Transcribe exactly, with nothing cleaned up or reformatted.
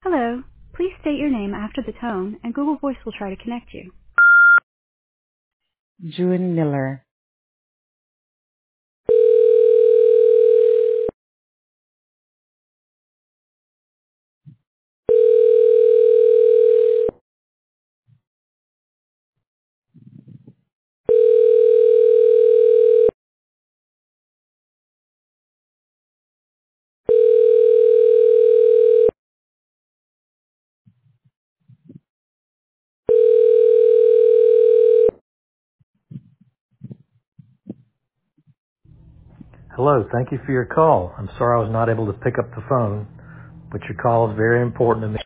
Hello. Please state your name after the tone, and Google Voice will try to connect you. June Miller. Hello, thank you for your call. I'm sorry I was not able to pick up the phone, but your call is very important to me.